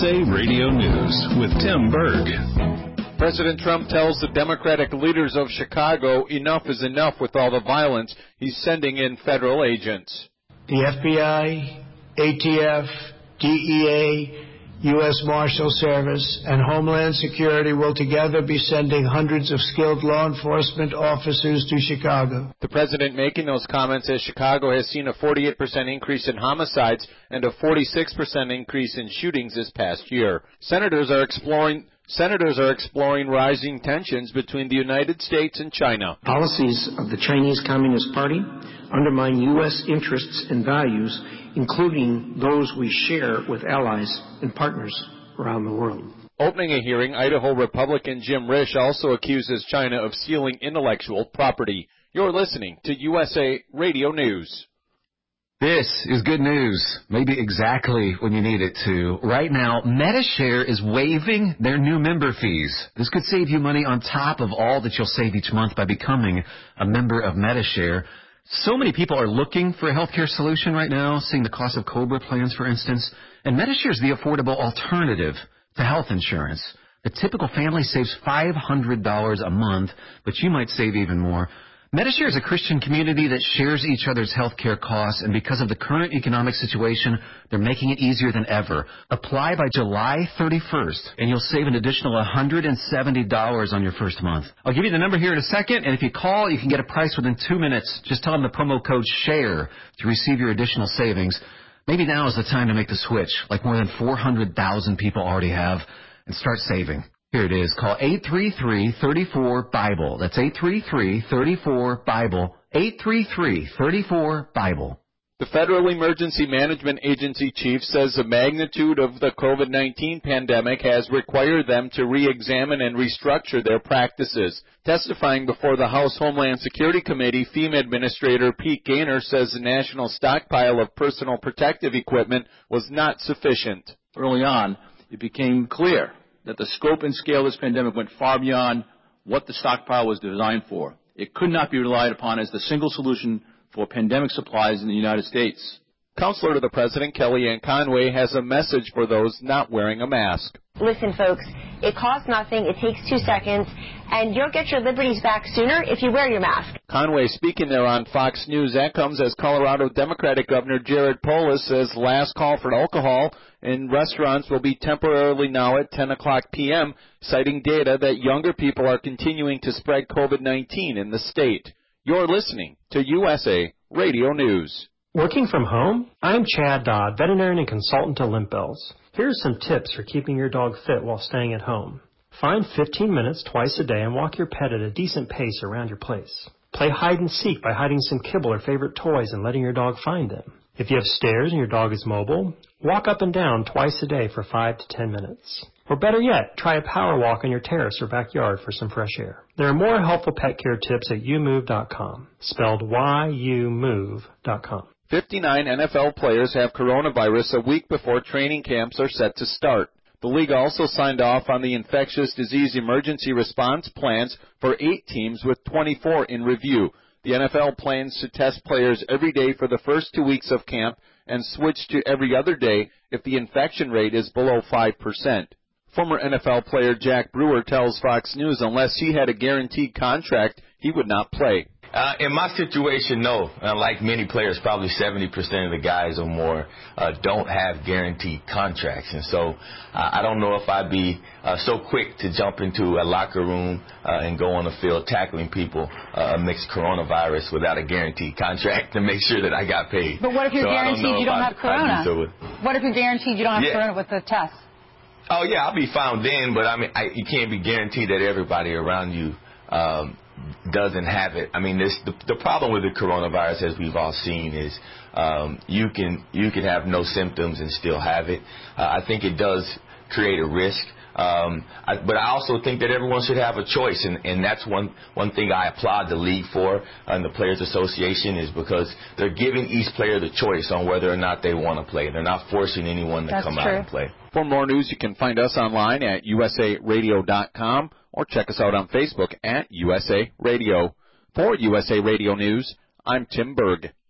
USA Radio News with Tim Berg. President Trump tells the Democratic leaders of Chicago enough is enough with all the violence. He's sending in federal agents. The FBI, ATF, DEA, U.S. Marshal Service, and Homeland Security will together be sending hundreds of skilled law enforcement officers to Chicago. The president making those comments as Chicago has seen a 48% increase in homicides and a 46% increase in shootings this past year. Senators are exploring rising tensions between the United States and China. Policies of the Chinese Communist Party undermine U.S. interests and values, including those we share with allies and partners around the world. Opening a hearing, Idaho Republican Jim Risch also accuses China of stealing intellectual property. You're listening to USA Radio News. This is good news, maybe exactly when you need it to. Right now, Medi-Share is waiving their new member fees. This could save you money on top of all that you'll save each month by becoming a member of Medi-Share. So many people are looking for a healthcare solution right now, seeing the cost of COBRA plans, for instance. And Medi-Share is the affordable alternative to health insurance. The typical family saves $500 a month, but you might save even more. Medi-Share is a Christian community that shares each other's health care costs, and because of the current economic situation, they're making it easier than ever. Apply by July 31st, and you'll save an additional $170 on your first month. I'll give you the number here in a second, and if you call, you can get a price within 2 minutes. Just tell them the promo code SHARE to receive your additional savings. Maybe now is the time to make the switch, like more than 400,000 people already have, and start saving. Here it is. Call 833-34-BIBLE. That's 833-34-BIBLE. 833-34-BIBLE. The Federal Emergency Management Agency chief says the magnitude of the COVID-19 pandemic has required them to re-examine and restructure their practices. Testifying before the House Homeland Security Committee, FEMA Administrator Pete Gaynor says the national stockpile of personal protective equipment was not sufficient. Early on, it became clear that the scope and scale of this pandemic went far beyond what the stockpile was designed for. It could not be relied upon as the single solution for pandemic supplies in the United States. Counselor to the President, Kellyanne Conway, has a message for those not wearing a mask. Listen, folks, it costs nothing, it takes 2 seconds, and you'll get your liberties back sooner if you wear your mask. Conway speaking there on Fox News. That comes as Colorado Democratic Governor Jared Polis says last call for alcohol in restaurants will be temporarily now at 10 o'clock p.m., citing data that younger people are continuing to spread COVID-19 in the state. You're listening to USA Radio News. Working from home? I'm Chad Dodd, veterinarian and consultant to Limp Bells. Here are some tips for keeping your dog fit while staying at home. Find 15 minutes twice a day and walk your pet at a decent pace around your place. Play hide and seek by hiding some kibble or favorite toys and letting your dog find them. If you have stairs and your dog is mobile, walk up and down twice a day for 5 to 10 minutes. Or better yet, try a power walk on your terrace or backyard for some fresh air. There are more helpful pet care tips at youmove.com, spelled youmove.com. 59 NFL players have coronavirus a week before training camps are set to start. The league also signed off on the infectious disease emergency response plans for 8 teams with 24 in review. The NFL plans to test players every day for the first 2 weeks of camp and switch to every other day if the infection rate is below 5%. Former NFL player Jack Brewer tells Fox News unless he had a guaranteed contract, he would not play. In my situation, no. Like many players, probably 70% of the guys or more don't have guaranteed contracts. And so I don't know if I'd be so quick to jump into a locker room and go on the field tackling people amidst coronavirus without a guaranteed contract to make sure that I got paid. But what if you're guaranteed you don't have corona? What if you're guaranteed you don't have corona with the test? Oh, yeah, I'll be found in, but, I mean, you can't be guaranteed that everybody around you doesn't have it. I mean, the problem with the coronavirus, as we've all seen, is you can have no symptoms and still have it. I think it does create a risk. But I also think that everyone should have a choice, and that's one thing I applaud the league for and the Players Association is because they're giving each player the choice on whether or not they want to play. They're not forcing anyone to come out and play. For more news, you can find us online at usaradio.com or check us out on Facebook at USA Radio. For USA Radio News, I'm Tim Berg.